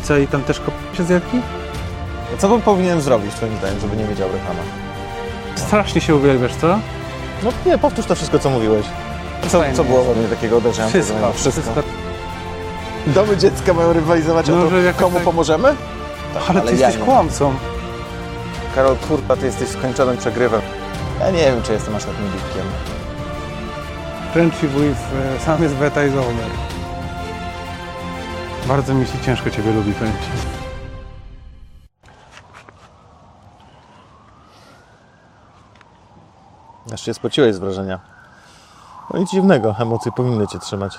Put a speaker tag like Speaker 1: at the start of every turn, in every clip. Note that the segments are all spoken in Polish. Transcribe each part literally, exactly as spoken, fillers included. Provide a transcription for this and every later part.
Speaker 1: I co, i tam też kopią się z Jarki?
Speaker 2: Co bym powinien zrobić, twoim zdaniem, żeby nie wiedział Rychama?
Speaker 1: Strasznie się uwielbiasz, co?
Speaker 2: No nie, powtórz to wszystko, co mówiłeś. Co, co było ode mnie takiego uderzającego?
Speaker 1: Wszystko,
Speaker 2: wszystko.
Speaker 1: wszystko.
Speaker 2: Domy dziecka mają rywalizować
Speaker 1: No,
Speaker 2: o to,
Speaker 1: że
Speaker 2: komu
Speaker 1: tak...
Speaker 2: pomożemy? Tak,
Speaker 1: ale, ale ty
Speaker 2: ja
Speaker 1: jesteś
Speaker 2: nie.
Speaker 1: kłamcą.
Speaker 2: Karol, kurwa, ty jesteś skończonym przegrywem. Ja nie wiem, czy jestem aż takim dziwkiem.
Speaker 1: Friendship with uh, sam jest beta is over. Bardzo mi się ciężko ciebie lubi, powiem ci.
Speaker 2: Aż się spociłeś z wrażenia. No nic dziwnego, emocje powinny cię trzymać.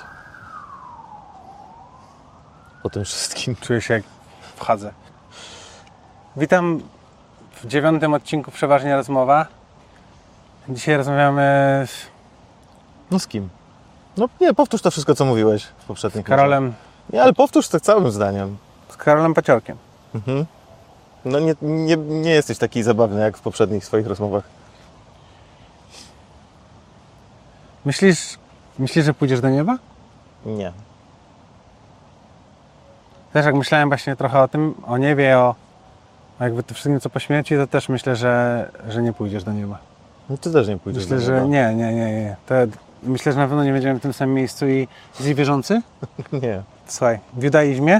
Speaker 2: Po tym wszystkim.
Speaker 1: Czuję się jak w Hadze. Witam w dziewiątym odcinku Przeważnie Rozmowa. Dzisiaj rozmawiamy z,
Speaker 2: No z kim? No nie, powtórz to wszystko, co mówiłeś w poprzednich
Speaker 1: z Karolem,
Speaker 2: Nie, ale powtórz to całym zdaniem.
Speaker 1: z Karolem Paciorkiem.
Speaker 2: Mhm. No nie, nie, nie jesteś taki zabawny, jak w poprzednich swoich rozmowach.
Speaker 1: Myślisz, myślisz, że pójdziesz do nieba?
Speaker 2: Nie.
Speaker 1: Też jak myślałem właśnie trochę o tym, o niebie, o, o jakby tym wszystkim, co po śmierci, to też myślę, że, że nie pójdziesz do nieba.
Speaker 2: No ty też nie pójdziesz
Speaker 1: Myślę,
Speaker 2: do
Speaker 1: że
Speaker 2: nieba.
Speaker 1: nie, nie, nie, nie. To, myślę, że na pewno nie będziemy w tym samym miejscu i jesteś wierzący?
Speaker 2: Nie.
Speaker 1: Słuchaj, w judaizmie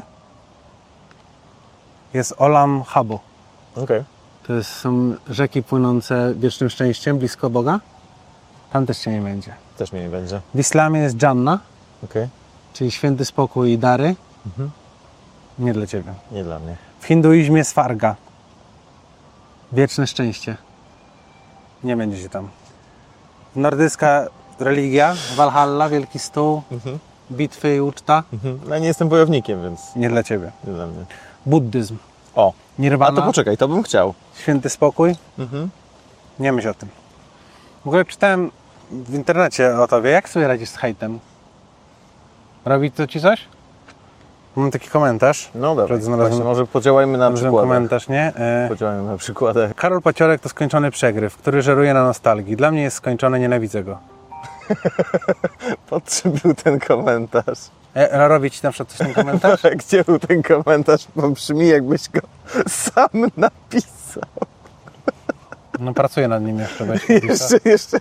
Speaker 1: jest Olam Habo.
Speaker 2: Okej. Okay.
Speaker 1: To jest, są rzeki płynące wiecznym szczęściem, blisko Boga. Tam też cię nie będzie.
Speaker 2: Też mnie nie będzie.
Speaker 1: W islamie jest Dżanna,
Speaker 2: Okej. Okay.
Speaker 1: czyli święty spokój i dary.
Speaker 2: Mhm.
Speaker 1: Nie dla ciebie.
Speaker 2: Nie dla mnie.
Speaker 1: W hinduizmie jest Farga. Wieczne szczęście. Nie będzie się tam. Nordycka religia, Walhalla, Wielki Stół,
Speaker 2: Mhm.
Speaker 1: bitwy i uczta.
Speaker 2: Mhm. No ja nie jestem wojownikiem, więc
Speaker 1: Nie dla ciebie.
Speaker 2: nie dla mnie.
Speaker 1: Buddyzm.
Speaker 2: O,
Speaker 1: Nirvana.
Speaker 2: a to poczekaj, to bym chciał.
Speaker 1: Święty spokój.
Speaker 2: Mhm.
Speaker 1: Nie myśl o tym. W ogóle czytałem w internecie o tobie. Jak sobie radzisz z hejtem? Robi to ci coś? Mam taki komentarz.
Speaker 2: No dobra,
Speaker 1: Przed znalazłem-
Speaker 2: właśnie, może podziałajmy na
Speaker 1: Znalazłem
Speaker 2: przykładach.
Speaker 1: komentarz, nie? E,
Speaker 2: Podziałajmy na przykładach.
Speaker 1: Karol Paciorek to skończony przegryw, który żeruje na nostalgii. Dla mnie jest skończony, nienawidzę go.
Speaker 2: Po czym był ten komentarz?
Speaker 1: E, robi ci na przykład coś ten komentarz?
Speaker 2: Gdzie był ten komentarz? Bo brzmi, jakbyś go sam napisał.
Speaker 1: No pracuję nad nim jeszcze. Weź,
Speaker 2: Jeszcze, jeszcze.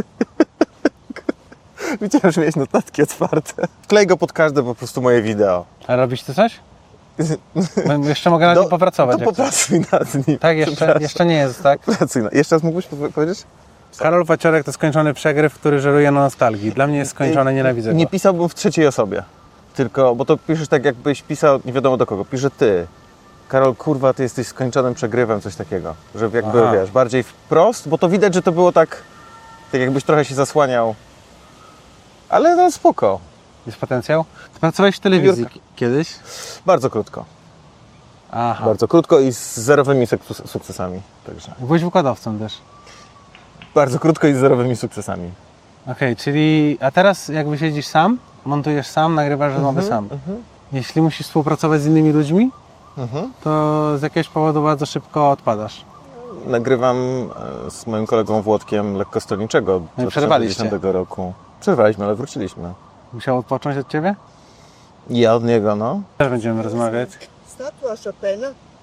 Speaker 2: Widziałem, że miałeś notatki otwarte. Wklej go pod każde po prostu moje wideo.
Speaker 1: A robisz ty coś? Bo jeszcze mogę nad
Speaker 2: Do-
Speaker 1: nim popracować.
Speaker 2: To
Speaker 1: jak
Speaker 2: popracuj nad nim.
Speaker 1: Tak, jeszcze, jeszcze nie jest, tak?
Speaker 2: Pracuj nad... Jeszcze raz mógłbyś powiedzieć?
Speaker 1: Karol Paciorek to skończony przegryw, który żeruje na nostalgii. Dla mnie jest skończony, nienawidzę go.
Speaker 2: Nie pisałbym w trzeciej osobie. Tylko, bo to piszesz tak, jakbyś pisał nie wiadomo do kogo. Pisze ty. Karol, kurwa, ty jesteś skończonym przegrywem, coś takiego. Że jakby,
Speaker 1: Aha.
Speaker 2: wiesz, bardziej wprost, bo to widać, że to było tak, tak jakbyś trochę się zasłaniał. Ale no spoko.
Speaker 1: Jest potencjał? Ty pracowałeś w telewizji
Speaker 2: Biurka.
Speaker 1: kiedyś?
Speaker 2: Bardzo krótko.
Speaker 1: Aha.
Speaker 2: Bardzo krótko i z zerowymi suk- sukcesami. Także.
Speaker 1: Byłeś wykładowcą też.
Speaker 2: Bardzo krótko i z zerowymi sukcesami.
Speaker 1: Okej, czyli... A teraz jakby siedzisz sam, montujesz sam, nagrywasz rozmowy sam.
Speaker 2: Mhm.
Speaker 1: Jeśli musisz współpracować z innymi ludźmi,
Speaker 2: Mhm.
Speaker 1: to z jakiegoś powodu bardzo szybko odpadasz.
Speaker 2: Nagrywam e, z moim kolegą Włodkiem Lekkostronniczego
Speaker 1: No i
Speaker 2: z
Speaker 1: przerwaliście.
Speaker 2: dwa tysiące dziesiątego roku. Przerwaliśmy, ale wróciliśmy.
Speaker 1: Musiał odpocząć od ciebie?
Speaker 2: I ja od niego, no.
Speaker 1: Też będziemy rozmawiać.
Speaker 3: Statua Chopina.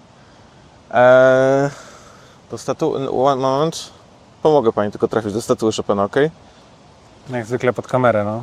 Speaker 2: Eee, do statu... One moment. Pomogę pani tylko trafić do statuły Chopina, ok?
Speaker 1: Jak zwykle pod kamerę, no.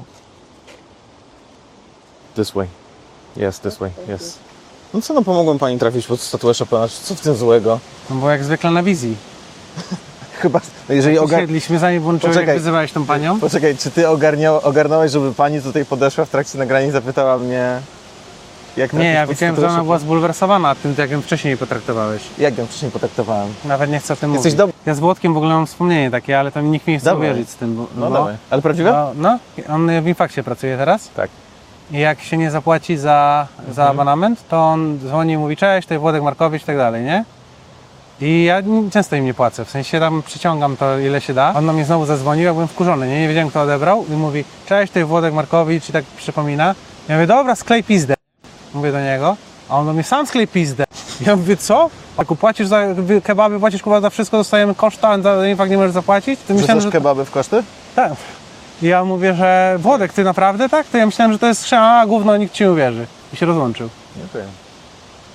Speaker 2: This way. Yes, this way, yes. No co, no pomogłem pani trafić pod statuę Chopina. Co w tym złego?
Speaker 1: No bo jak zwykle na wizji.
Speaker 2: Chyba, no jeżeli ogar...
Speaker 1: Usiedliśmy, zanim włączyłeś, jak
Speaker 2: Poczekaj.
Speaker 1: wyzywałeś tą panią.
Speaker 2: Poczekaj, czy ty ogarniał, ogarnąłeś, żeby pani tutaj podeszła w trakcie nagrania i zapytała mnie, jak
Speaker 1: Nie,
Speaker 2: trafić
Speaker 1: ja
Speaker 2: pod
Speaker 1: widziałem, że
Speaker 2: statuę
Speaker 1: ona była
Speaker 2: Chopina?
Speaker 1: zbulwersowana tym, jak ją wcześniej potraktowałeś.
Speaker 2: Jak ją wcześniej potraktowałem?
Speaker 1: Nawet nie chcę o tym
Speaker 2: Jesteś
Speaker 1: mówić.
Speaker 2: dob-
Speaker 1: Ja z Włodkiem w ogóle mam wspomnienie takie, ale to nikt mi nie chce
Speaker 2: Dawaj.
Speaker 1: uwierzyć z tym. Bo,
Speaker 2: No
Speaker 1: bo,
Speaker 2: dawaj. Ale prawdziwe?
Speaker 1: No, no, on w Infakcie pracuje teraz.
Speaker 2: Tak.
Speaker 1: I jak się nie zapłaci za, za abonament, to on dzwoni i mówi: cześć, to jest Włodek Markowicz i tak dalej, nie? I ja często im nie płacę, w sensie tam przyciągam to, ile się da. On na mnie znowu zadzwonił, ja byłem wkurzony, nie, nie wiedziałem, kto odebrał. I mówi: cześć, to jest Włodek Markowicz i tak przypomina. Ja mówię: dobra, sklej pizdę. Mówię do niego, a on do mnie: sam sklej pizdę. Ja mówię: co? Jak płacisz za kebaby, płacisz kurwa za wszystko, dostajemy koszta, a za Infakt nie możesz zapłacić? To myślałem,
Speaker 2: Wrzucasz
Speaker 1: że...
Speaker 2: kebaby w koszty?
Speaker 1: Tak. I ja mówię, że Włodek, ty naprawdę tak? To ja myślałem, że to jest a gówno, nikt ci nie uwierzy. I się rozłączył.
Speaker 2: Dziękuję.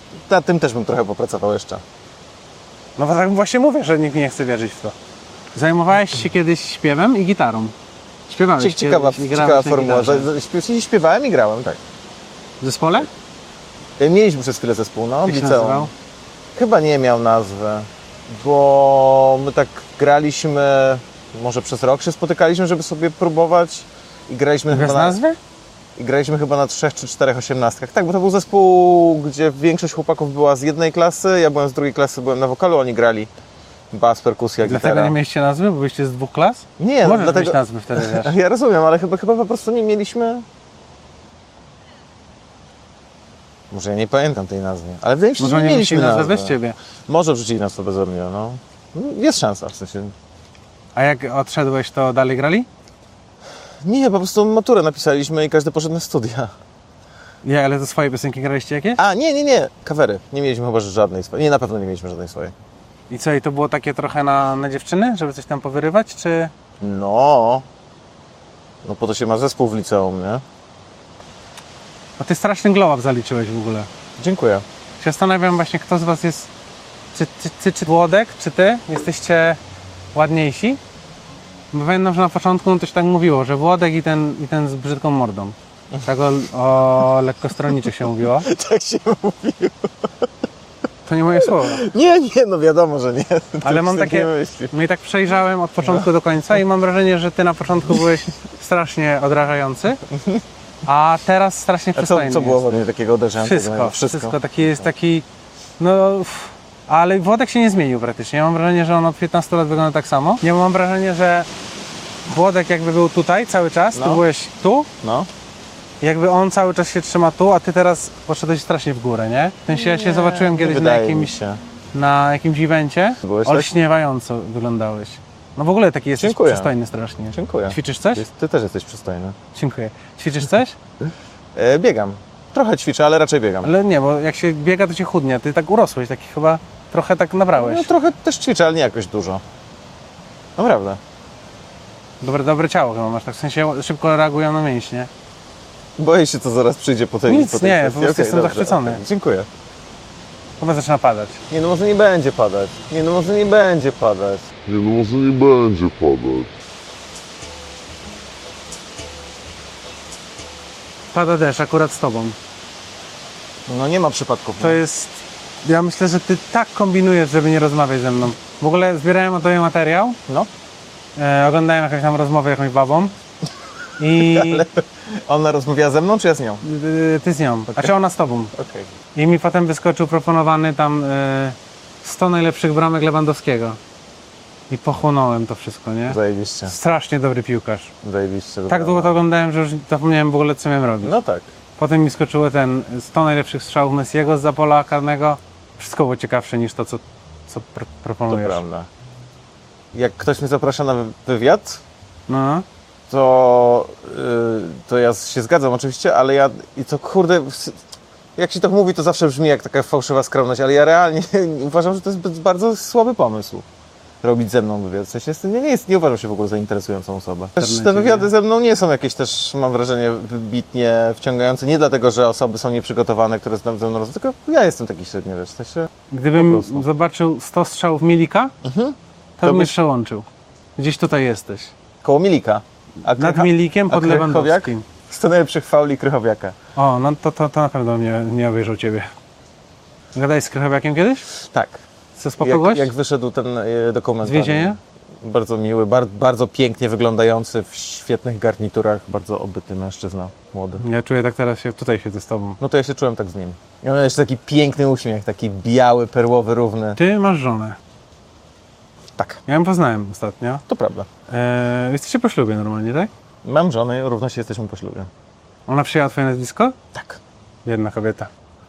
Speaker 2: nad tym też bym trochę popracował jeszcze.
Speaker 1: No bo tak właśnie mówię, że nikt nie chce wierzyć w to. Zajmowałeś się kiedyś śpiewem i gitarą. Śpiewałeś
Speaker 2: Cie- Ciekawa,
Speaker 1: kiedyś i grałeś
Speaker 2: ciekawa
Speaker 1: na
Speaker 2: formuła.
Speaker 1: gitarze.
Speaker 2: Za- za- śpiew- Śpiewałem i grałem, tak.
Speaker 1: W zespole?
Speaker 2: E, Mieliśmy przez chwilę zespół, no, w
Speaker 1: Jak się
Speaker 2: liceum.
Speaker 1: nazywał?
Speaker 2: Chyba nie miał nazwy, bo my tak graliśmy, może przez rok się spotykaliśmy, żeby sobie próbować i graliśmy
Speaker 1: Bez
Speaker 2: chyba na,
Speaker 1: nazwy?
Speaker 2: i graliśmy chyba na trzech czy czterech osiemnastkach. Tak, bo to był zespół, gdzie większość chłopaków była z jednej klasy, ja byłem z drugiej klasy, byłem na wokalu, oni grali bas, perkusja,
Speaker 1: Dlatego
Speaker 2: gitara.
Speaker 1: nie mieliście nazwy, bo byliście z dwóch klas?
Speaker 2: Nie, no,
Speaker 1: Możesz
Speaker 2: dlatego...
Speaker 1: mieć nazwy wtedy, wiesz.
Speaker 2: Ja rozumiem, ale chyba, chyba po prostu nie mieliśmy... Może ja nie pamiętam tej nazwy, ale wydaje mi się, że
Speaker 1: Może
Speaker 2: nie
Speaker 1: nie
Speaker 2: mieliśmy
Speaker 1: mieliśmy nazwy
Speaker 2: nazwy.
Speaker 1: bez ciebie.
Speaker 2: Może wrzucili nas to beze mnie, no. Jest szansa, w sensie...
Speaker 1: A jak odszedłeś, to dalej grali?
Speaker 2: Nie, po prostu maturę napisaliśmy i każdy poszedł na studia.
Speaker 1: Nie, ale to swoje piosenki graliście jakieś?
Speaker 2: A, nie, nie, nie, kawery. Nie mieliśmy chyba że żadnej swojej. Nie, na pewno nie mieliśmy żadnej swojej.
Speaker 1: I co, i to było takie trochę na, na dziewczyny, żeby coś tam powyrywać, czy...
Speaker 2: No... No po to się ma zespół w liceum, nie?
Speaker 1: No ty straszny glow-up zaliczyłeś w ogóle.
Speaker 2: Dziękuję.
Speaker 1: Się zastanawiam właśnie, kto z was jest... Czy ty, czy, czy Włodek, czy ty jesteście ładniejsi? Bo pamiętam, że na początku no to się tak mówiło, że Włodek i ten, i ten z brzydką mordą. Tak o, o lekkostronniczych się mówiło.
Speaker 2: Tak się mówi.
Speaker 1: To nie moje słowa.
Speaker 2: Nie, nie, no wiadomo, że nie.
Speaker 1: Ale mam
Speaker 2: Tak
Speaker 1: takie...
Speaker 2: nie myśli.
Speaker 1: No i tak przejrzałem od początku do końca i mam wrażenie, że ty na początku byłeś strasznie odrażający, a teraz strasznie
Speaker 2: A co,
Speaker 1: przystojny
Speaker 2: co było
Speaker 1: jest.
Speaker 2: ładnie takiego uderzającego?
Speaker 1: Wszystko, wszystko, Taki jest taki... No... uff. Ale Włodek się nie zmienił praktycznie. Ja mam wrażenie, że on od piętnastu lat wygląda tak samo. Ja mam wrażenie, że Włodek jakby był tutaj cały czas, ty
Speaker 2: No.
Speaker 1: byłeś tu,
Speaker 2: No.
Speaker 1: jakby on cały czas się trzyma tu, a ty teraz poszedłeś strasznie w górę, nie? W sensie ja cię zobaczyłem
Speaker 2: nie
Speaker 1: kiedyś na
Speaker 2: wydaje mi
Speaker 1: jakimś,
Speaker 2: się.
Speaker 1: na jakimś evencie,
Speaker 2: Byłeś tak?
Speaker 1: olśniewająco wyglądałeś. No w ogóle taki jesteś
Speaker 2: Dziękuję.
Speaker 1: przystojny strasznie.
Speaker 2: Dziękuję.
Speaker 1: Ćwiczysz coś?
Speaker 2: Ty, ty też jesteś przystojny.
Speaker 1: Dziękuję. Ćwiczysz coś?
Speaker 2: E, biegam. Trochę ćwiczę, ale raczej biegam.
Speaker 1: Ale nie, bo jak się biega, to się chudnie. Ty tak urosłeś, taki chyba trochę tak nabrałeś.
Speaker 2: No, trochę też ćwiczę, ale nie jakoś dużo. Naprawdę.
Speaker 1: Dobre, dobre ciało chyba masz, tak w sensie szybko reagują na mięśnie.
Speaker 2: Boję się, co zaraz przyjdzie po tej
Speaker 1: Nic,
Speaker 2: po tej
Speaker 1: nie,
Speaker 2: kwestii.
Speaker 1: po prostu
Speaker 2: Okej,
Speaker 1: jestem
Speaker 2: dobrze,
Speaker 1: zachwycony.
Speaker 2: okej, dziękuję.
Speaker 1: Chyba zaczyna padać.
Speaker 2: Nie, no może nie będzie padać. Nie, no może nie będzie padać.
Speaker 3: Nie, no może nie będzie padać.
Speaker 1: Pada deszcz akurat z tobą.
Speaker 2: No nie ma przypadków.
Speaker 1: To jest... Ja myślę, że ty tak kombinujesz, żeby nie rozmawiać ze mną. W ogóle zbierałem o tobie materiał,
Speaker 2: No.
Speaker 1: e, oglądałem jakąś tam rozmowę jakąś babą i
Speaker 2: Ale ona rozmawiała ze mną, czy ja z nią?
Speaker 1: y, ty z nią, a czy ona z tobą.
Speaker 2: Okej.
Speaker 1: I mi potem wyskoczył proponowany tam e, sto najlepszych bramek Lewandowskiego. I pochłonąłem to wszystko, nie?
Speaker 2: Zajebiście.
Speaker 1: Strasznie dobry piłkarz.
Speaker 2: Zajebiście.
Speaker 1: Tak długo to oglądałem, że już zapomniałem w ogóle, co miałem robić.
Speaker 2: No tak.
Speaker 1: Potem mi skoczyły ten sto najlepszych strzałów Messiego z pola karnego. Wszystko było ciekawsze niż to, co, co pr-
Speaker 2: To
Speaker 1: proponujesz.
Speaker 2: prawda. Jak ktoś mnie zaprasza na wy- wywiad,
Speaker 1: No,
Speaker 2: to, yy, to ja się zgadzam oczywiście, ale ja i to kurde, s- jak się to mówi, to zawsze brzmi jak taka fałszywa skromność, ale ja realnie uważam, że to jest b- bardzo słaby pomysł. Robić ze mną wywiad. W sensie jestem, nie, nie, jest, nie uważam się w ogóle za interesującą osobę. Też te
Speaker 1: internecie,
Speaker 2: wywiady
Speaker 1: nie?
Speaker 2: ze mną nie są jakieś też, mam wrażenie, wybitnie wciągające. Nie dlatego, że osoby są nieprzygotowane, które ze mną rozmawiają, tylko ja jestem taki średnio, wiesz, w sensie...
Speaker 1: gdybym
Speaker 2: Po prostu.
Speaker 1: zobaczył sto strzałów Milika,
Speaker 2: Mhm.
Speaker 1: to,
Speaker 2: To
Speaker 1: bym mnie
Speaker 2: byś-
Speaker 1: przełączył. Gdzieś tutaj jesteś.
Speaker 2: Koło Milika. A
Speaker 1: Nad
Speaker 2: Krycha-
Speaker 1: Milikiem
Speaker 2: a
Speaker 1: pod
Speaker 2: Krychowiak?
Speaker 1: Lewandowskim.
Speaker 2: sto najlepszych fauli Krychowiaka.
Speaker 1: O, no to, to, to na pewno nie, nie obejrzał ciebie. Gadałeś z Krychowiakiem kiedyś?
Speaker 2: Tak.
Speaker 1: Co, spoko
Speaker 2: Jak,
Speaker 1: gość?
Speaker 2: jak wyszedł ten e, dokument.
Speaker 1: Z więzienia?
Speaker 2: Bardzo miły, bar, bardzo pięknie wyglądający, w świetnych garniturach, bardzo obyty mężczyzna, młody.
Speaker 1: Ja czuję tak teraz się, tutaj siedzę z tobą.
Speaker 2: No to ja się czułem tak z nim. I on ma jeszcze taki piękny uśmiech, taki biały, perłowy, równy.
Speaker 1: Ty masz żonę.
Speaker 2: Tak,
Speaker 1: Ja ją poznałem ostatnio.
Speaker 2: to prawda.
Speaker 1: Eee, jesteście po ślubie normalnie, tak?
Speaker 2: Mam żonę i równo się jesteśmy po ślubie.
Speaker 1: Ona przyjęła twoje nazwisko?
Speaker 2: Tak.
Speaker 1: Jedna kobieta.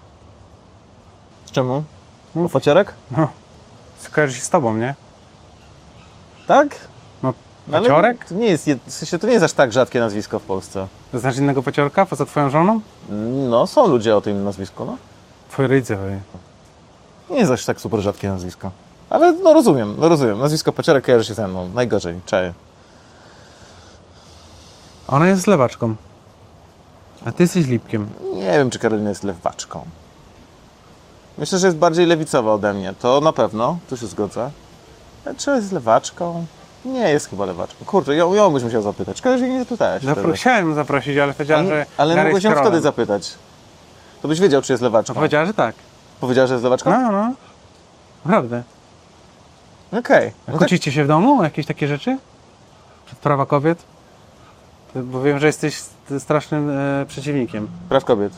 Speaker 2: Czemu?
Speaker 1: Mów.
Speaker 2: Pocierek?
Speaker 1: No, skojarzy się z tobą, nie?
Speaker 2: Tak?
Speaker 1: No,
Speaker 2: Ale
Speaker 1: Paciorek?
Speaker 2: To nie jest, jed- w sensie to nie jest aż tak rzadkie nazwisko w Polsce.
Speaker 1: Znasz innego Paciorka poza twoją żoną?
Speaker 2: No, są ludzie o tym nazwisku, no.
Speaker 1: Twoi rodzice powie.
Speaker 2: Nie jest aż tak super rzadkie nazwisko. Ale no rozumiem, no rozumiem. Nazwisko Paciorek kojarzy się ze mną. Najgorzej, czaję.
Speaker 1: Ona jest lewaczką. A ty jesteś lipkiem.
Speaker 2: Nie wiem, czy Karolina jest lewaczką. Myślę, że jest bardziej lewicowa ode mnie. To na pewno, tu się zgodzę. A czy jest lewaczką? Nie jest chyba lewaczką. Kurczę, ją, ją byś musiał zapytać. Szkoda, że jej nie zapytałeś.
Speaker 1: Zapro- chciałem zaprosić, ale powiedziała, że...
Speaker 2: Ale, ale
Speaker 1: Gary
Speaker 2: mogłeś
Speaker 1: jest
Speaker 2: ją wtedy
Speaker 1: trolem.
Speaker 2: zapytać. To byś wiedział, czy jest lewaczką.
Speaker 1: No, powiedziała, że tak.
Speaker 2: Powiedziała, że jest lewaczką?
Speaker 1: No, no. Naprawdę.
Speaker 2: Okej. Okay.
Speaker 1: A
Speaker 2: No tak,
Speaker 1: kłócicie się w domu o jakieś takie rzeczy? Prawa kobiet? Bo wiem, że jesteś strasznym e, przeciwnikiem.
Speaker 2: praw kobiet.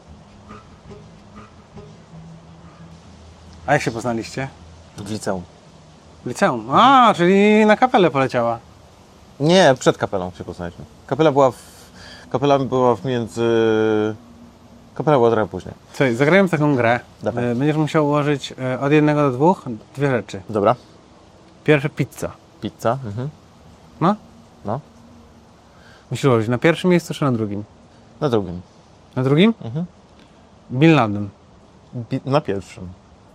Speaker 1: A jak się poznaliście?
Speaker 2: W liceum.
Speaker 1: W liceum. A, czyli na kapelę poleciała.
Speaker 2: Nie, przed kapelą się poznaliśmy. Kapela była w... Kapela była w między... Kapela była trochę później.
Speaker 1: Słuchaj, zagrałem w taką grę.
Speaker 2: Dawaj.
Speaker 1: E, Będziesz musiał ułożyć e, od jednego do dwóch dwie rzeczy.
Speaker 2: Dobra.
Speaker 1: Pierwsze pizza.
Speaker 2: Pizza. Mhm.
Speaker 1: No?
Speaker 2: No.
Speaker 1: Musisz ułożyć na pierwszym miejscu czy na drugim?
Speaker 2: Na drugim.
Speaker 1: Na drugim?
Speaker 2: Mhm.
Speaker 1: Bin Laden.
Speaker 2: Bi- na pierwszym.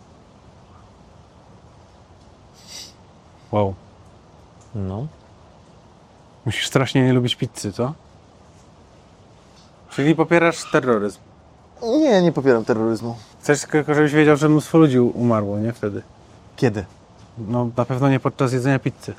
Speaker 1: Wow.
Speaker 2: No.
Speaker 1: Musisz strasznie nie lubić pizzy, co? Czyli popierasz terroryzm.
Speaker 2: Nie, nie popieram terroryzmu.
Speaker 1: Chcesz tylko, żebyś wiedział, że mnóstwo ludzi umarło, nie? Wtedy.
Speaker 2: Kiedy?
Speaker 1: No, na pewno nie podczas jedzenia pizzy.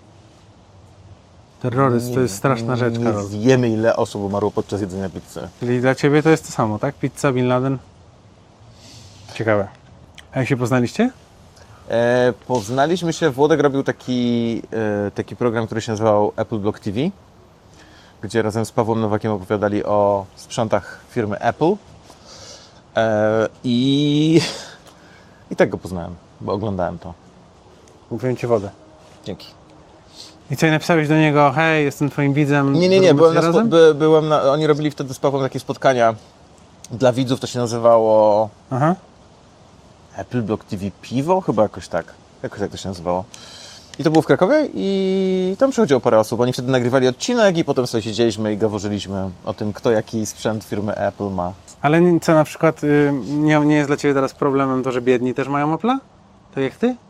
Speaker 1: Terroryzm to jest straszna rzecz,
Speaker 2: Nie
Speaker 1: Karol.
Speaker 2: wiemy, ile osób umarło podczas jedzenia pizzy.
Speaker 1: Czyli dla ciebie to jest to samo, tak? Pizza, Bin Laden? Ciekawe. A jak się poznaliście?
Speaker 2: E, poznaliśmy się, Włodek robił taki, e, taki program, który się nazywał Apple Block T V, gdzie razem z Pawłem Nowakiem opowiadali o sprzętach firmy Apple. E, i, I tak go poznałem, bo oglądałem to.
Speaker 1: Kupiłem ci wodę.
Speaker 2: Dzięki.
Speaker 1: I co, i napisałeś do niego, hej, jestem twoim widzem.
Speaker 2: Nie, nie, nie, byłem na, spo,
Speaker 1: razem?
Speaker 2: by, byłem na, oni robili wtedy z Pawłem takie spotkania dla widzów, to się nazywało
Speaker 1: Aha.
Speaker 2: Apple Block T V Piwo, chyba jakoś tak. Jakoś tak to się nazywało. I to było w Krakowie i tam przychodziło parę osób. Oni wtedy nagrywali odcinek i potem sobie siedzieliśmy i gaworzyliśmy o tym, kto jaki sprzęt firmy Apple ma.
Speaker 1: Ale nie- co na przykład, y, nie, nie jest dla ciebie teraz problemem to, że biedni też mają Apple'a? Tak jak ty?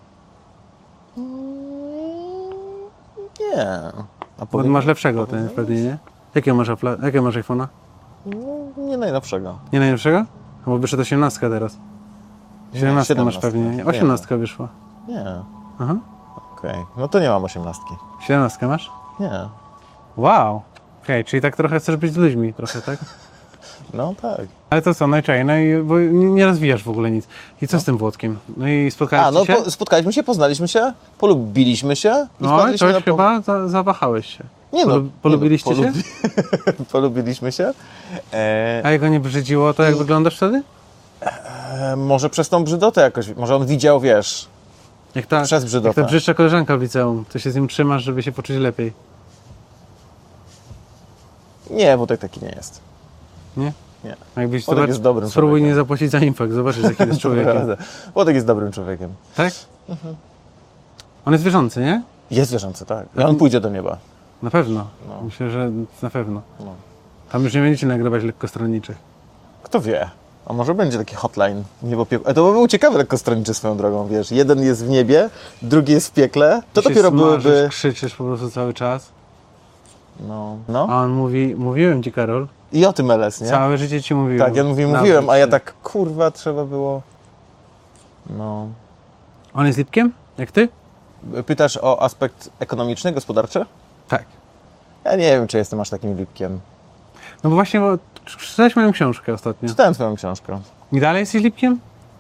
Speaker 2: Nie. A
Speaker 1: Bo
Speaker 2: powiem,
Speaker 1: masz lepszego, ten pewnie, nie? Jakiego masz Apple'a? Jakiego masz iPhone'a?
Speaker 2: no, nie najnowszego.
Speaker 1: Nie najlepszego? Bo wyszedł osiemnastka teraz. siedemnastka masz
Speaker 2: siedemnastka.
Speaker 1: pewnie.
Speaker 2: Nie.
Speaker 1: osiemnastka wyszła.
Speaker 2: Nie.
Speaker 1: Aha.
Speaker 2: Okej. No to nie mam osiemnastki.
Speaker 1: siedemnastkę masz?
Speaker 2: Nie.
Speaker 1: Wow. Okej, czyli tak trochę chcesz być z ludźmi, trochę, tak?
Speaker 2: No tak.
Speaker 1: Ale to co, najczęściej, no i bo nie nie rozwijasz w ogóle nic. I co z tym Włodkiem? No i spotkaliście
Speaker 2: A, no
Speaker 1: się?
Speaker 2: po, spotkaliśmy się, poznaliśmy się, polubiliśmy się i
Speaker 1: No i
Speaker 2: wpadliśmy
Speaker 1: coś
Speaker 2: na po...
Speaker 1: chyba za, zawahałeś się.
Speaker 2: Nie no,
Speaker 1: Polu- polubiliście
Speaker 2: nie no,
Speaker 1: się?
Speaker 2: polubi- polubiliśmy się. E,
Speaker 1: A jego nie brzydziło to, jak wyglądasz wtedy?
Speaker 2: e, może przez tą brzydotę jakoś, może on widział, wiesz,
Speaker 1: Jak ta,
Speaker 2: Przez brzydotę.
Speaker 1: jak ta brzydka koleżanka w liceum. To się z nim trzymasz, żeby się poczuć lepiej.
Speaker 2: nie, bo tak taki nie jest.
Speaker 1: Nie?
Speaker 2: Nie.
Speaker 1: A jakbyś
Speaker 2: Włodek
Speaker 1: zobacz,
Speaker 2: jest dobrym
Speaker 1: spróbuj
Speaker 2: człowiekiem.
Speaker 1: nie zapłacić za infakt, zobaczysz jaki jest człowiekiem.
Speaker 2: Naprawdę. Włodek jest dobrym człowiekiem.
Speaker 1: Tak? On jest wierzący, nie?
Speaker 2: Jest wierzący, tak. I on pójdzie do nieba.
Speaker 1: Na pewno.
Speaker 2: No.
Speaker 1: Myślę, że na pewno.
Speaker 2: No.
Speaker 1: Tam już nie będziecie nagrywać lekkostronniczych.
Speaker 2: Kto wie? A może będzie taki hotline niebo piekło. E, to by był ciekawy lekkostronniczy swoją drogą, wiesz. Jeden jest w niebie, drugi jest w piekle. To
Speaker 1: Się
Speaker 2: dopiero
Speaker 1: smażysz,
Speaker 2: byłyby...
Speaker 1: krzyczysz po prostu cały czas.
Speaker 2: No. no.
Speaker 1: A on mówi, mówiłem ci, Karol,
Speaker 2: I o tym L S, nie?
Speaker 1: całe życie ci mówiłem.
Speaker 2: Tak, ja mówi,
Speaker 1: Nawróć
Speaker 2: mówiłem, a ja
Speaker 1: się.
Speaker 2: tak, kurwa, trzeba było... No...
Speaker 1: On jest lipkiem? Jak ty?
Speaker 2: Pytasz o aspekt ekonomiczny, gospodarczy?
Speaker 1: Tak.
Speaker 2: Ja nie wiem, czy jestem aż takim lipkiem.
Speaker 1: No bo właśnie, bo czytałeś moją książkę ostatnio.
Speaker 2: Czytałem twoją książkę.
Speaker 1: I dalej jesteś lipkiem?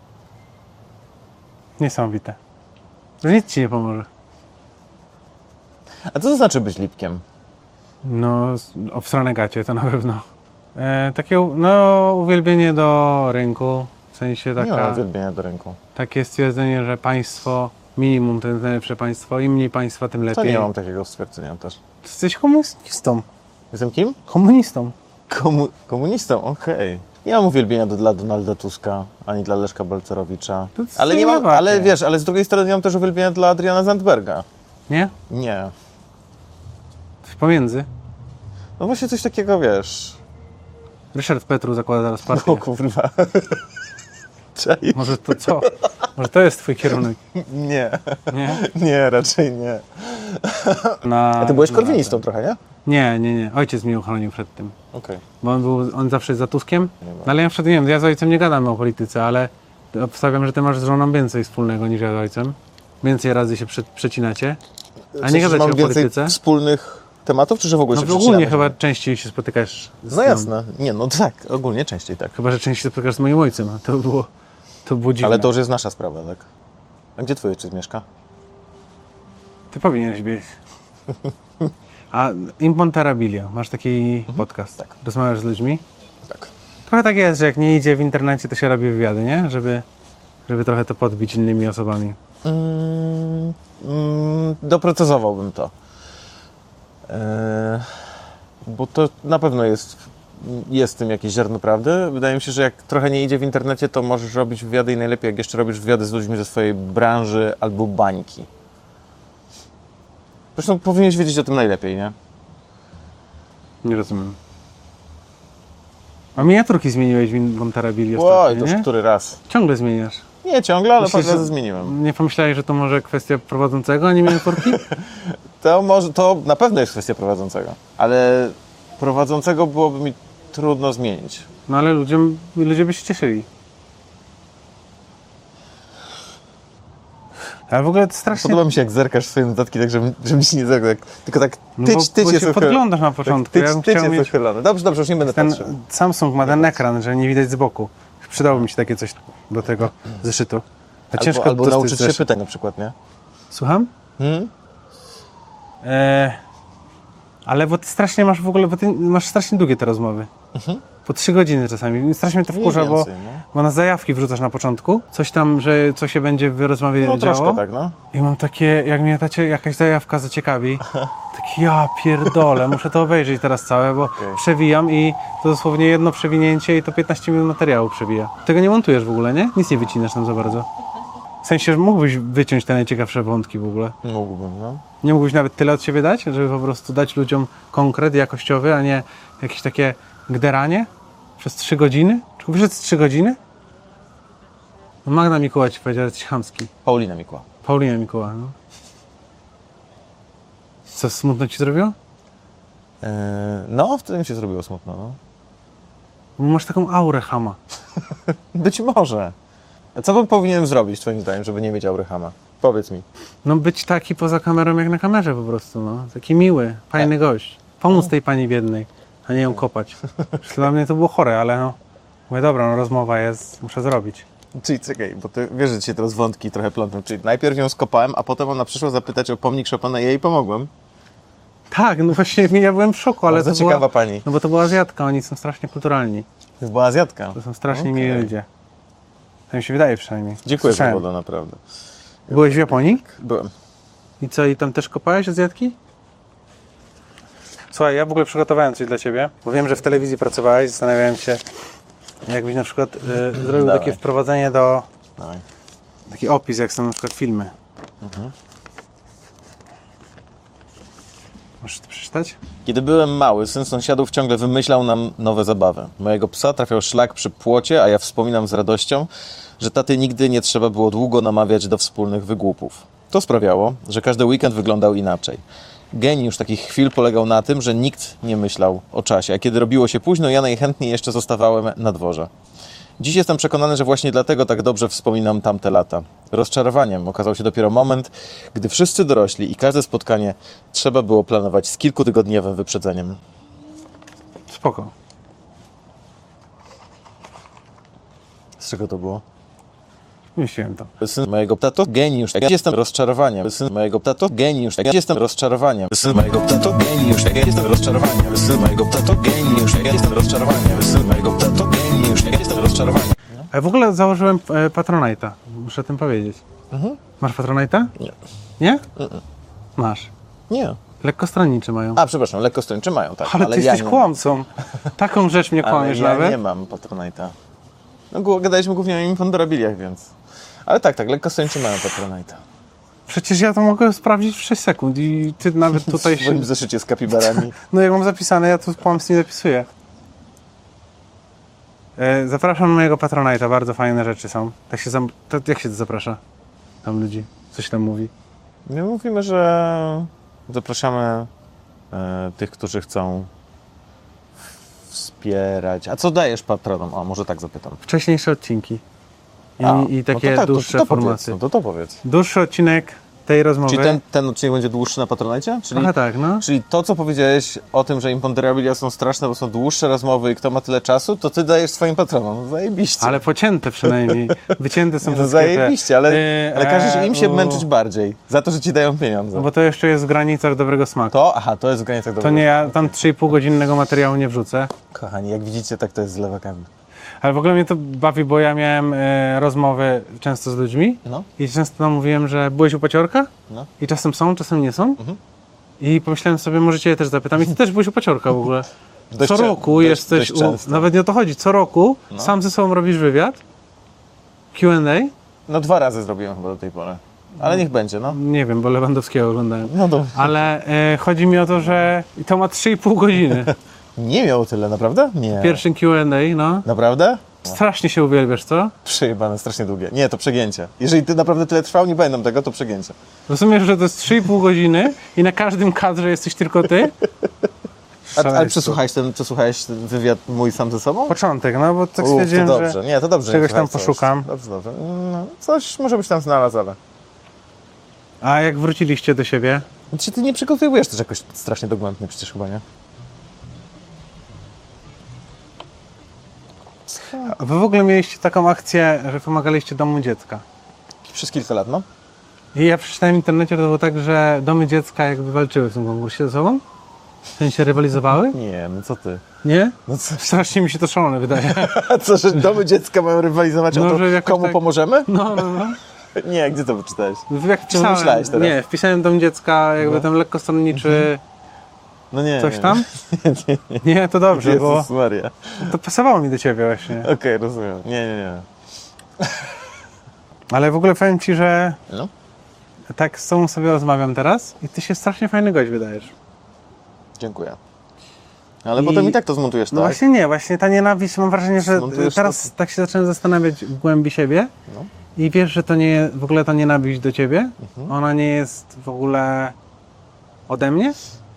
Speaker 1: Niesamowite. Że nic ci nie pomoże.
Speaker 2: A co to znaczy być lipkiem?
Speaker 1: No, s- obstrane gacie to na pewno. E, takie, no, uwielbienie do rynku. W sensie
Speaker 2: Nie mam
Speaker 1: taka,
Speaker 2: uwielbienia do ręku.
Speaker 1: takie stwierdzenie, że państwo, minimum to jest najlepsze państwo, im mniej państwa, tym
Speaker 2: To
Speaker 1: lepiej.
Speaker 2: nie mam takiego stwierdzenia też.
Speaker 1: Jesteś komunistą.
Speaker 2: Jestem kim?
Speaker 1: Komunistą.
Speaker 2: Komu komunistą, okej. Nie mam uwielbienia do, dla Donalda Tuska, ani dla Leszka Balcerowicza.
Speaker 1: To jest
Speaker 2: Ale nie mam,
Speaker 1: zajebate.
Speaker 2: ale wiesz, ale z drugiej strony nie mam też uwielbienia dla Adriana Zandberga.
Speaker 1: Nie?
Speaker 2: Nie.
Speaker 1: Coś pomiędzy.
Speaker 2: No właśnie coś takiego, wiesz...
Speaker 1: Ryszard Petru zakłada teraz partię.
Speaker 2: O kurwa. Czaj?
Speaker 1: Może to co? Może to jest twój kierunek,
Speaker 2: Nie.
Speaker 1: nie?
Speaker 2: Nie, raczej nie.
Speaker 1: Na,
Speaker 2: A ty byłeś
Speaker 1: na-
Speaker 2: korwinistą trochę, nie?
Speaker 1: Nie, nie, nie. Ojciec mnie uchronił przed tym.
Speaker 2: Okej.
Speaker 1: Bo on był, on zawsze jest za Tuskiem.
Speaker 2: Nie ma.
Speaker 1: No ale ja przed nie wiem, ja z ojcem nie gadam o polityce, ale Obstawiam, że ty masz z żoną więcej wspólnego niż ja z ojcem. Więcej razy się prze, przecinacie. A
Speaker 2: W
Speaker 1: nie
Speaker 2: sensie, że
Speaker 1: gadacie
Speaker 2: mam
Speaker 1: o
Speaker 2: więcej
Speaker 1: polityce?
Speaker 2: wspólnych tematów, czy że w ogóle
Speaker 1: No
Speaker 2: się
Speaker 1: to ogólnie
Speaker 2: przecinamy?
Speaker 1: chyba częściej się spotykasz z
Speaker 2: No
Speaker 1: nią.
Speaker 2: jasne. Nie, no tak. Ogólnie częściej tak.
Speaker 1: Chyba, że częściej się spotykasz z moim ojcem. a To by było, to by było dziwne.
Speaker 2: Ale to już jest nasza sprawa, tak? A gdzie twój ojciec mieszka?
Speaker 1: Ty powinieneś wiedzieć. A Imponterabilia, masz taki podcast.
Speaker 2: Tak.
Speaker 1: Rozmawiasz z ludźmi?
Speaker 2: Tak.
Speaker 1: Trochę tak jest, że jak nie idzie w internecie, to się robi wywiady, nie? Żeby, żeby trochę to podbić innymi osobami.
Speaker 2: Mm, mm, doprecyzowałbym to. Eee, bo to na pewno jest, jest w tym jakieś ziarno prawdy. Wydaje mi się, że jak trochę nie idzie w internecie, to możesz robić wywiady i najlepiej, jak jeszcze robisz wywiady z ludźmi ze swojej branży albo bańki. Zresztą powinieneś wiedzieć o tym najlepiej, nie?
Speaker 1: Nie rozumiem. A miniaturki zmieniłeś w Imponterabilii
Speaker 2: Oj,
Speaker 1: ostatnio,
Speaker 2: to już
Speaker 1: nie?
Speaker 2: który raz?
Speaker 1: Ciągle zmieniasz.
Speaker 2: Nie ciągle, ale
Speaker 1: Myślisz,
Speaker 2: parę razy
Speaker 1: że-
Speaker 2: zmieniłem.
Speaker 1: Nie pomyślałeś, że to może kwestia prowadzącego, a nie miniaturki?
Speaker 2: To, może, to na pewno jest kwestia prowadzącego, ale prowadzącego byłoby mi trudno zmienić.
Speaker 1: No ale ludziom, ludzie by się cieszyli. Ale w ogóle to strasznie...
Speaker 2: Podoba mi się, jak zerkasz w swoje notatki, tak żebym, żebym ci nie zerkał. Tak, tylko tak
Speaker 1: No
Speaker 2: tyć,
Speaker 1: bo,
Speaker 2: tyć
Speaker 1: bo
Speaker 2: jest
Speaker 1: się
Speaker 2: uchylony.
Speaker 1: podglądasz na początku.
Speaker 2: Tyć,
Speaker 1: Ja bym
Speaker 2: tyć
Speaker 1: chciał
Speaker 2: jest
Speaker 1: mieć...
Speaker 2: uchylony. Dobrze, dobrze, już nie będę
Speaker 1: Ten
Speaker 2: patrzył.
Speaker 1: Samsung ma ten ekran, że nie widać z boku. Przydało mi się takie coś do tego zeszytu. A
Speaker 2: Albo,
Speaker 1: ciężko
Speaker 2: albo
Speaker 1: dostać
Speaker 2: nauczyć się
Speaker 1: zeszyt.
Speaker 2: pytań na przykład, nie?
Speaker 1: Słucham?
Speaker 2: Hmm?
Speaker 1: E... Ale bo ty strasznie masz w ogóle, bo ty masz strasznie długie te rozmowy.
Speaker 2: Mhm.
Speaker 1: Po trzy godziny czasami. Strasznie mnie to
Speaker 2: Mniej
Speaker 1: wkurza, bo,
Speaker 2: więcej, no.
Speaker 1: bo na zajawki wrzucasz na początku. Coś tam, że co się będzie w rozmowie
Speaker 2: No
Speaker 1: działo.
Speaker 2: troszkę tak, no.
Speaker 1: I mam takie, jak mnie ta cie- jakaś zajawka zaciekawi, taki ja pierdolę, muszę to obejrzeć teraz całe, bo
Speaker 2: Okej.
Speaker 1: przewijam i to dosłownie jedno przewinięcie i to piętnaście minut materiału przewija. Tego nie montujesz w ogóle, nie? Nic nie wycinasz tam za bardzo. W sensie, że mógłbyś wyciąć te najciekawsze wątki w ogóle.
Speaker 2: Mógłbym, no.
Speaker 1: Nie mógłbyś nawet tyle od siebie dać, żeby po prostu dać ludziom konkret jakościowy, a nie jakieś takie gderanie przez trzy godziny? Czy wiesz, że to jest trzy godziny? No Magda Mikuła ci powiedziała, że jesteś chamski.
Speaker 2: Paulina Mikła.
Speaker 1: Paulina Mikuła, no. Co, smutno ci zrobiło?
Speaker 2: Eee, no, wtedy mi się zrobiło smutno, no.
Speaker 1: Bo masz taką aurę chama.
Speaker 2: Być może. A co bym powinien zrobić, twoim zdaniem, żeby nie mieć aury chama? Powiedz mi.
Speaker 1: No być taki poza kamerą jak na kamerze po prostu, no. Taki miły, fajny gość. Pomóc tej pani biednej, a nie ją kopać. Już dla mnie to było chore, ale no. Mówię, dobra, no rozmowa jest, muszę zrobić.
Speaker 2: Czyli czekaj, bo ty wiesz, że ci się teraz wątki trochę plątą. Czyli najpierw ją skopałem, a potem ona przyszła zapytać o pomnik Chopina i ja jej pomogłem.
Speaker 1: Tak, no właśnie ja byłem w szoku, ale
Speaker 2: Bardzo
Speaker 1: to
Speaker 2: ciekawa
Speaker 1: była,
Speaker 2: pani.
Speaker 1: no bo to była Azjatka, oni są strasznie kulturalni.
Speaker 2: To była Azjatka.
Speaker 1: To są strasznie
Speaker 2: Okej.
Speaker 1: mili ludzie. Tak mi się wydaje przynajmniej.
Speaker 2: Dziękuję za
Speaker 1: Słyszałem.
Speaker 2: wodę, naprawdę.
Speaker 1: Byłeś w Japonii?
Speaker 2: Byłem.
Speaker 1: I co, i tam też kopałeś Azjatki? Słuchaj, ja w ogóle przygotowałem coś dla Ciebie, bo wiem, że w telewizji pracowałeś, zastanawiałem się, jakbyś na przykład y, zrobił
Speaker 2: Dawaj.
Speaker 1: takie wprowadzenie do,
Speaker 2: Dawaj.
Speaker 1: taki opis, jak są na przykład filmy.
Speaker 2: Mhm.
Speaker 1: Możesz to przeczytać?
Speaker 2: Kiedy byłem mały, syn sąsiadów ciągle wymyślał nam nowe zabawy. Mojego psa trafiał szlak przy płocie, a ja wspominam z radością, że taty nigdy nie trzeba było długo namawiać do wspólnych wygłupów. To sprawiało, że każdy weekend wyglądał inaczej. Geniusz takich chwil polegał na tym, że nikt nie myślał o czasie, a kiedy robiło się późno, ja najchętniej jeszcze zostawałem na dworze. Dziś jestem przekonany, że właśnie dlatego tak dobrze wspominam tamte lata. Rozczarowaniem okazał się dopiero moment, gdy wszyscy dorośli i każde spotkanie trzeba było planować z kilkutygodniowym wyprzedzeniem.
Speaker 1: Spoko.
Speaker 2: Z czego to było?
Speaker 1: Wymyśliłem to.
Speaker 2: Syn mojego tato geniusz, jak jestem rozczarowaniem. Syn mojego tato geniusz, jak jestem rozczarowaniem. Syn mojego tato geniusz, jak jestem rozczarowaniem. Syn mojego tato geniusz, jak jestem rozczarowaniem. Syn mojego tato geniusz, jak jestem rozczarowaniem.
Speaker 1: A w ogóle założyłem e, Patronite'a, muszę o tym powiedzieć.
Speaker 2: Mhm.
Speaker 1: Masz Patronite'a?
Speaker 2: Nie.
Speaker 1: Nie?
Speaker 2: Mm-mm.
Speaker 1: Masz.
Speaker 2: Nie.
Speaker 1: Lekkostronniczy mają.
Speaker 2: A, przepraszam, lekkostończy mają, tak.
Speaker 1: Ale ty
Speaker 2: ja
Speaker 1: jesteś
Speaker 2: nie,
Speaker 1: kłamcą. Taką rzecz mnie
Speaker 2: ale
Speaker 1: kłamiesz
Speaker 2: ja
Speaker 1: nawet.
Speaker 2: nie mam Patronite'a. No, gó- gadaliśmy głównie o imponderabiliach, więc... Ale tak, tak, lekkostończy mają Patronite'a.
Speaker 1: Przecież ja to mogę sprawdzić w sześć sekund i ty nawet tutaj
Speaker 2: W
Speaker 1: się...
Speaker 2: swoim zeszycie z kapibarami.
Speaker 1: No jak mam zapisane, ja tu kłamstw nie zapisuję. E, zapraszam na mojego Patronite'a, bardzo fajne rzeczy są. Tak się zam... to jak się to zaprasza? Tam ludzi, coś tam mówi.
Speaker 2: My mówimy, że zapraszamy e, tych, którzy chcą wspierać. A co dajesz patronom? O, może tak zapytam.
Speaker 1: Wcześniejsze odcinki. I,
Speaker 2: A,
Speaker 1: i takie
Speaker 2: no to tak,
Speaker 1: dłuższe
Speaker 2: to, to
Speaker 1: formaty.
Speaker 2: Powiedz, no to to powiedz.
Speaker 1: Dłuższy odcinek tej rozmowy.
Speaker 2: Czyli ten, ten odcinek będzie dłuższy na Patronite? Czyli,
Speaker 1: Trochę tak, no.
Speaker 2: czyli to, co powiedziałeś o tym, że imponderabilia są straszne, bo są dłuższe rozmowy i kto ma tyle czasu, to ty dajesz swoim patronom. No zajebiście.
Speaker 1: Ale pocięte przynajmniej. Wycięte są
Speaker 2: Nie, no
Speaker 1: wszystkie te-
Speaker 2: zajebiście, ale,
Speaker 1: Yy,
Speaker 2: ale każesz im się
Speaker 1: u-
Speaker 2: męczyć bardziej za to, że ci dają pieniądze.
Speaker 1: Bo to jeszcze jest w granicach dobrego smaku.
Speaker 2: To, aha, to jest w granicach
Speaker 1: To
Speaker 2: dobrego.
Speaker 1: nie, ja tam trzy i pół godzinnego materiału nie wrzucę.
Speaker 2: Kochani, jak widzicie, tak to jest z lewakami.
Speaker 1: Ale w ogóle mnie to bawi, bo ja miałem e, rozmowy często z ludźmi
Speaker 2: No.
Speaker 1: i często tam mówiłem, że byłeś u Paciorka
Speaker 2: No.
Speaker 1: i czasem są, czasem nie są.
Speaker 2: Mhm.
Speaker 1: I pomyślałem sobie, może cię też zapytam. I ty też byłeś u Paciorka w ogóle.
Speaker 2: Dość
Speaker 1: Co
Speaker 2: cze-
Speaker 1: roku
Speaker 2: dość-
Speaker 1: jesteś,
Speaker 2: dość
Speaker 1: u,
Speaker 2: często.
Speaker 1: nawet nie o to chodzi, co roku
Speaker 2: No.
Speaker 1: sam ze sobą robisz wywiad, Q and A.
Speaker 2: No dwa razy zrobiłem chyba do tej pory. Ale niech będzie, no.
Speaker 1: Nie wiem, bo Lewandowskiego oglądałem.
Speaker 2: No to
Speaker 1: Ale e, chodzi mi o to, że to ma trzy i pół godziny.
Speaker 2: nie miał tyle, naprawdę? Nie.
Speaker 1: Pierwszym Q and A, no.
Speaker 2: Naprawdę?
Speaker 1: Strasznie się uwielbiasz, co?
Speaker 2: Przejebane, strasznie długie. Nie, to przegięcie. Jeżeli ty naprawdę tyle trwał, nie pamiętam tego, to przegięcie.
Speaker 1: Rozumiesz, że to jest trzy i pół godziny i na każdym kadrze jesteś tylko ty?
Speaker 2: A, ale
Speaker 1: Szaleństwo.
Speaker 2: przesłuchałeś ten, przesłuchałeś ten wywiad mój sam ze sobą?
Speaker 1: Początek, no bo tak
Speaker 2: Uf, to
Speaker 1: stwierdziłem,
Speaker 2: dobrze.
Speaker 1: że
Speaker 2: Nie, to dobrze.
Speaker 1: czegoś
Speaker 2: Słuchaj,
Speaker 1: tam
Speaker 2: coś.
Speaker 1: poszukam.
Speaker 2: Dobrze, dobrze. No, coś może byś tam znalazł, ale...
Speaker 1: A jak wróciliście do siebie?
Speaker 2: Czy ty nie przygotowujesz też jakoś strasznie dogłębnie przecież chyba, nie?
Speaker 1: A wy w ogóle mieliście taką akcję, że pomagaliście domu dziecka.
Speaker 2: Przez kilka lat, no.
Speaker 1: I ja przeczytałem w internecie, to było tak, że domy dziecka jakby walczyły w tym konkursie ze sobą? W sensie rywalizowały?
Speaker 2: Nie, no co ty?
Speaker 1: Nie?
Speaker 2: No co?
Speaker 1: Strasznie mi się to szalone wydaje.
Speaker 2: A co, że domy dziecka mają rywalizować
Speaker 1: No,
Speaker 2: o
Speaker 1: że
Speaker 2: to,
Speaker 1: jakoś
Speaker 2: komu
Speaker 1: tak-
Speaker 2: pomożemy?
Speaker 1: No, no, no.
Speaker 2: Nie, gdzie to wyczytałeś?
Speaker 1: Jak wpisałem,
Speaker 2: wymyślałeś teraz?
Speaker 1: nie, wpisałem dom dziecka, jakby
Speaker 2: No.
Speaker 1: tam lekko stronniczy,
Speaker 2: No nie,
Speaker 1: coś
Speaker 2: nie,
Speaker 1: tam?
Speaker 2: Nie, nie, nie.
Speaker 1: Nie, to dobrze, bo
Speaker 2: Jezus Maria.
Speaker 1: to pasowało mi do ciebie właśnie.
Speaker 2: Okej, rozumiem. Nie, nie, nie.
Speaker 1: Ale w ogóle powiem ci, że
Speaker 2: No.
Speaker 1: tak z tobą sobie rozmawiam teraz i ty się strasznie fajny gość wydajesz.
Speaker 2: Dziękuję. Ale
Speaker 1: I-
Speaker 2: potem i tak to zmontujesz,
Speaker 1: No
Speaker 2: tak?
Speaker 1: właśnie nie, właśnie ta nienawiść, mam wrażenie, że
Speaker 2: Zmontujesz
Speaker 1: teraz tak się zacząłem zastanawiać w głębi siebie
Speaker 2: No.
Speaker 1: i wiesz, że to nie, w ogóle ta nienawiść do ciebie,
Speaker 2: Mhm.
Speaker 1: ona nie jest w ogóle ode mnie?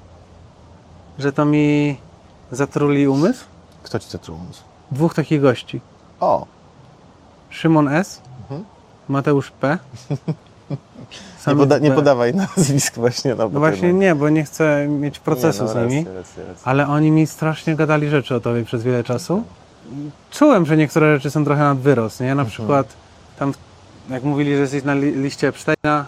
Speaker 1: Że to mi zatruli umysł?
Speaker 2: Kto ci to trudzi?
Speaker 1: Dwóch takich gości.
Speaker 2: O,
Speaker 1: Szymon S.,
Speaker 2: Mhm.
Speaker 1: Mateusz P.
Speaker 2: nie,
Speaker 1: Samiec
Speaker 2: poda, nie
Speaker 1: P.
Speaker 2: podawaj nazwisk właśnie. No,
Speaker 1: No właśnie nie, bo nie chcę mieć procesu
Speaker 2: nie, no,
Speaker 1: z nimi.
Speaker 2: Racja, racja, racja.
Speaker 1: Ale oni mi strasznie gadali rzeczy o tobie przez wiele czasu. Czułem, że niektóre rzeczy są trochę nad wyrost, nie? Na
Speaker 2: Mhm. przykład
Speaker 1: przykład tam, jak mówili, że jesteś na li liście Epsteina,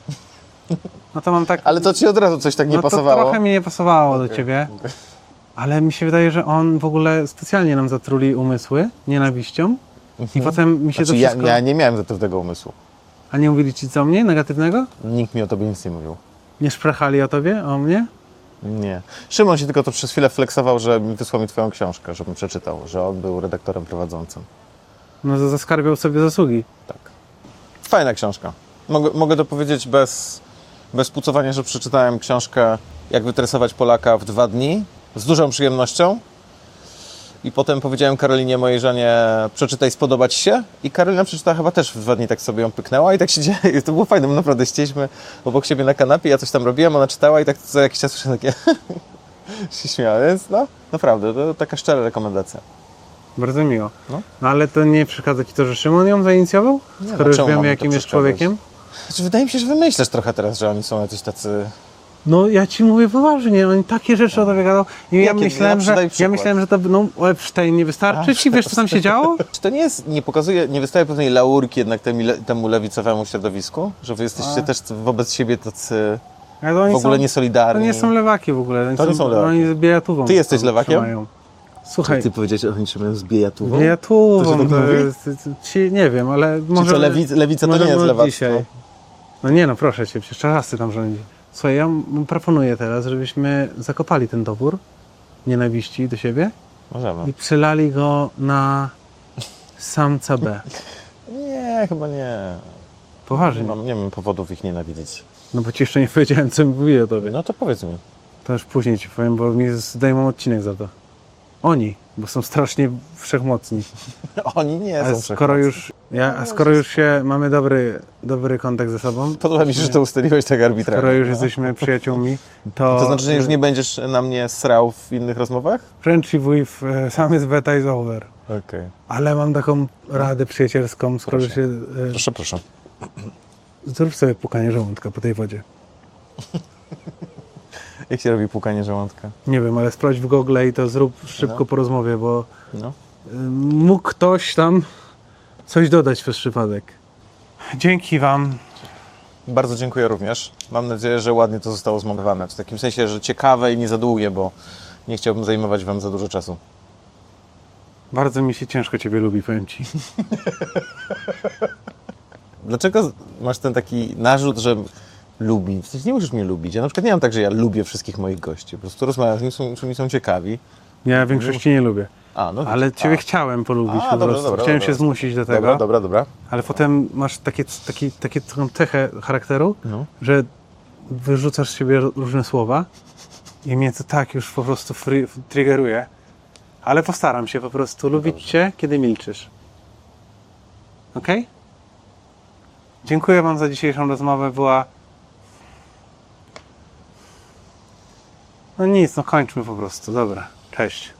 Speaker 1: no to mam tak...
Speaker 2: Ale to ci od razu coś tak nie
Speaker 1: no to
Speaker 2: pasowało?
Speaker 1: trochę mi nie pasowało do
Speaker 2: Okej,
Speaker 1: ciebie.
Speaker 2: okej.
Speaker 1: Ale mi się wydaje, że on w ogóle specjalnie nam zatruli umysły nienawiścią i potem mi się
Speaker 2: Znaczy,
Speaker 1: to
Speaker 2: ja,
Speaker 1: wszystko...
Speaker 2: ja nie miałem tego umysłu.
Speaker 1: A nie mówili ci co o mnie negatywnego?
Speaker 2: Nikt mi o tobie nic nie mówił.
Speaker 1: Nie szprachali o tobie, o mnie?
Speaker 2: Nie. Szymon się tylko to przez chwilę flexował, że mi wysłał mi twoją książkę, żebym przeczytał, że on był redaktorem prowadzącym.
Speaker 1: No to zaskarbiał sobie zasługi.
Speaker 2: Tak. Fajna książka. Mogę, mogę to powiedzieć bez, bez pucowania, że przeczytałem książkę Jak wytresować Polaka w dwa dni z dużą przyjemnością. I potem powiedziałem Karolinie, mojej żonie, przeczytaj, spodobać się. I Karolina przeczytała chyba też w dwa dni, tak sobie ją pyknęła i tak się dzieje. To było fajne, bo naprawdę siedzieliśmy obok siebie na kanapie, ja coś tam robiłem, ona czytała i tak co jakiś czas słyszę takie się śmiała, więc no, naprawdę, to taka szczera rekomendacja.
Speaker 1: Bardzo miło.
Speaker 2: No.
Speaker 1: No ale to nie przeszkadza ci to, że Szymon ją zainicjował?
Speaker 2: Nie,
Speaker 1: Skoro
Speaker 2: no
Speaker 1: już
Speaker 2: czemu
Speaker 1: wiemy,
Speaker 2: mamy to
Speaker 1: jakim jest
Speaker 2: przeszkadzać?
Speaker 1: człowiekiem?
Speaker 2: Znaczy, wydaje mi się, że wymyślasz trochę teraz, że oni są jacyś tacy...
Speaker 1: No ja ci mówię poważnie, oni takie rzeczy o tobie gadał. I ja
Speaker 2: Jakie?
Speaker 1: myślałem,
Speaker 2: No,
Speaker 1: że
Speaker 2: podaj
Speaker 1: ja
Speaker 2: przykład.
Speaker 1: myślałem, że to no, Epstein nie wystarczy ci, wiesz co tam się działo?
Speaker 2: Czy to nie jest, nie pokazuje, nie wystaje pewnej laurki jednak temu, le- temu lewicowemu środowisku? Że wy jesteście
Speaker 1: A.
Speaker 2: też wobec siebie tacy
Speaker 1: Ale to oni
Speaker 2: w ogóle
Speaker 1: są,
Speaker 2: niesolidarni?
Speaker 1: To nie są lewaki w ogóle. Oni
Speaker 2: To nie są lewaki.
Speaker 1: Oni z Biejatówą.
Speaker 2: Ty jesteś
Speaker 1: tam
Speaker 2: lewakiem?
Speaker 1: trzymają. Słuchaj,
Speaker 2: powiedziałeś, że oni trzymają z Biejatówą? To
Speaker 1: Biejatówą
Speaker 2: się tak
Speaker 1: to
Speaker 2: mówi?
Speaker 1: jest, ci, nie wiem, ale
Speaker 2: Czy
Speaker 1: może...
Speaker 2: to lewic, lewica to
Speaker 1: może
Speaker 2: nie jest
Speaker 1: od
Speaker 2: lewactwo?
Speaker 1: dzisiaj. No nie no, proszę cię, przecież Czarasty tam rządzi. Słuchaj, ja m- proponuję teraz, żebyśmy zakopali ten topór nienawiści do siebie
Speaker 2: Możemy.
Speaker 1: i przylali go na samca B.
Speaker 2: Nie, chyba nie. Nie
Speaker 1: Poważnie.
Speaker 2: mam, nie mam powodów ich nienawidzić.
Speaker 1: No bo ci jeszcze nie powiedziałem, co mówię o tobie.
Speaker 2: No to powiedz mi.
Speaker 1: To już później ci powiem, bo mi zdejmą odcinek za to. Oni, bo są strasznie wszechmocni.
Speaker 2: Oni nie
Speaker 1: A
Speaker 2: są
Speaker 1: skoro
Speaker 2: wszechmocni.
Speaker 1: już, ja, a skoro już się mamy dobry, dobry kontakt ze sobą,
Speaker 2: Podoba mi się, że to ustaliłeś tak arbitralnie.
Speaker 1: skoro już
Speaker 2: no.
Speaker 1: jesteśmy przyjaciółmi, to,
Speaker 2: To znaczy, że już nie będziesz na mnie srał w innych rozmowach?
Speaker 1: friendship with e, sam is beta is over.
Speaker 2: Okej.
Speaker 1: Ale mam taką radę przyjacielską, skoro
Speaker 2: Proszę.
Speaker 1: się... E,
Speaker 2: Proszę, proszę.
Speaker 1: zrób sobie pukanie żołądka po tej wodzie.
Speaker 2: Jak się robi płukanie żołądka?
Speaker 1: Nie wiem, ale sprawdź w Google i to zrób szybko
Speaker 2: No.
Speaker 1: po rozmowie, bo
Speaker 2: No.
Speaker 1: y, mógł ktoś tam coś dodać przez przypadek. Dzięki Wam.
Speaker 2: Bardzo dziękuję również. Mam nadzieję, że ładnie to zostało zmontowane. W takim sensie, że ciekawe i nie za długie, bo nie chciałbym zajmować Wam za dużo czasu.
Speaker 1: Bardzo mi się ciężko Ciebie lubi, powiem Ci.
Speaker 2: Dlaczego masz ten taki narzut, że lubi? W sensie nie musisz mnie lubić. Ja na przykład nie mam tak, że ja lubię wszystkich moich gości. Po prostu rozmawiam z nimi, są, mi są ciekawi.
Speaker 1: Ja większości nie lubię.
Speaker 2: A, no
Speaker 1: Ale
Speaker 2: widzisz.
Speaker 1: Ciebie
Speaker 2: A.
Speaker 1: chciałem polubić
Speaker 2: A,
Speaker 1: po
Speaker 2: dobra,
Speaker 1: prostu.
Speaker 2: dobra,
Speaker 1: Chciałem
Speaker 2: dobra.
Speaker 1: się zmusić do tego.
Speaker 2: Dobra, dobra, dobra.
Speaker 1: Ale potem masz takie, taki, takie taką cechę charakteru,
Speaker 2: No.
Speaker 1: że wyrzucasz z siebie różne słowa i mnie to tak już po prostu fry, triggeruje. Ale postaram się po prostu lubić Cię, kiedy milczysz. Okej? Dziękuję Wam za dzisiejszą rozmowę. Była... No nic, no kończmy po prostu. Dobra, cześć.